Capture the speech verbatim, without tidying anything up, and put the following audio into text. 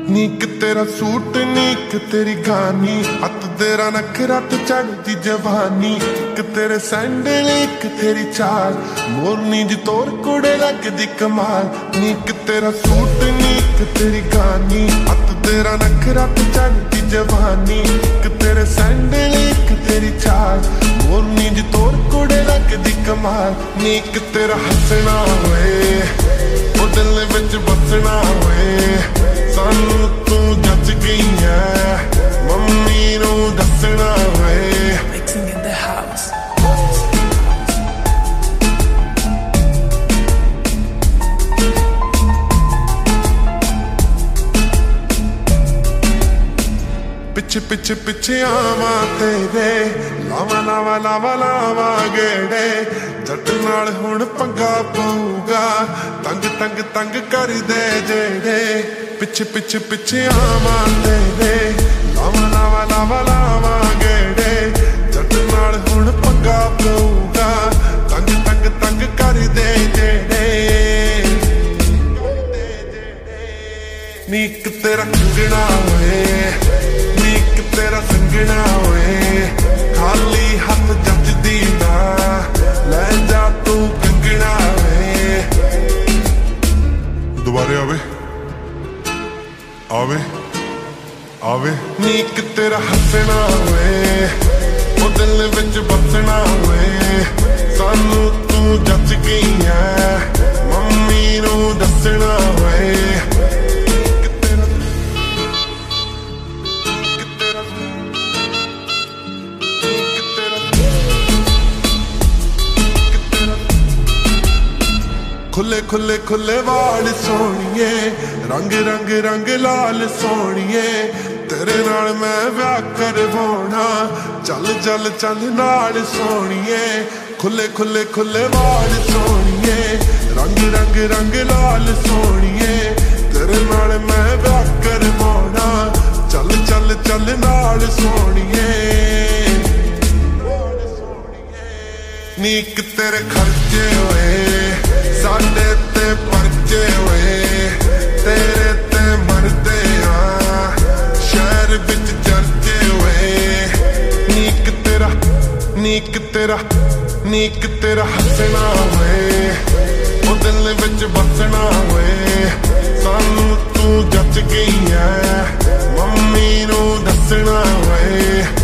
नीक तेरा सूट नीक तेरी गानी हथ तेरा नखरा तो चढ़ती जवानी एक तेरे सैंडल एक तेरी चाल मोरनी जी तोर कुड़े लगदी कमाल नीक तेरा सूट नीक तेरी गानी हथ तेरा नखरा तो चढ़ती जवानी एक तेरे सैंडल एक तेरी चाल मोरनी जी तोर कुड़े लगदी कमाल नीक तेरा हसना होए ओ दिल विच बसना होए सानू तू जच गई है मम्मी नू दसना होए Mixing in the house. पिछे पिछे पिछे आवा तेरे लावा लावा लावा लावा गेड़े जट नाल हुण पंगा पऊगा तंग तंग तंग कर दे जेड़े पिछे पिछे पिछे आवा तेरे लावा लावा लावा लावा गेड़े जट नाल हुण पंगा पऊगा तंग तंग तंग कर दे जेड़े नीक तेरा कंगना होए नीक तेरा संगना होए खाली हाथ जचदी ना ले जा तू कंगना होए दोबारे आवे आवे आवे नीक तेरा हसना होए ओ दिल विच बसना होए सानू तू जच गई है मम्मी नू दसना होए खुले खुले खुले वाल सोनिए रंग रंग रंग लाल सोनिए तेरे नाल मैं व्याह करवाना चल चल चल नाल सोनिए खुले खुले खुले वाल सोनिए रंग रंग रंग लाल सोनिए तेरे नाल मैं व्याह करवाना चल चल चल नाल सोनिए नीक तेरे खर्चे होए साडे ते परचे होए तेरे ते मरदे हाँ शहर विच चर्चे होए नीक तेरा नीक तेरा नीक तेरा हसना होए ओ दिल विच बसना होए सानू तू जच गई है मम्मी नू दसना होए